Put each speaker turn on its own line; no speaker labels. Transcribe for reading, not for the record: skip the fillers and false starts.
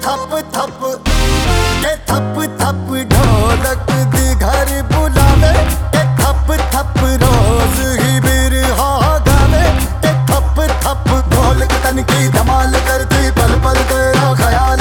थप थप के थप थप ढोलक दी घर बुलावे के थप थप रोज ही बिरहा गावे के थप थप ढोलक तन की धमाल करती पल पल तेरा ख्याल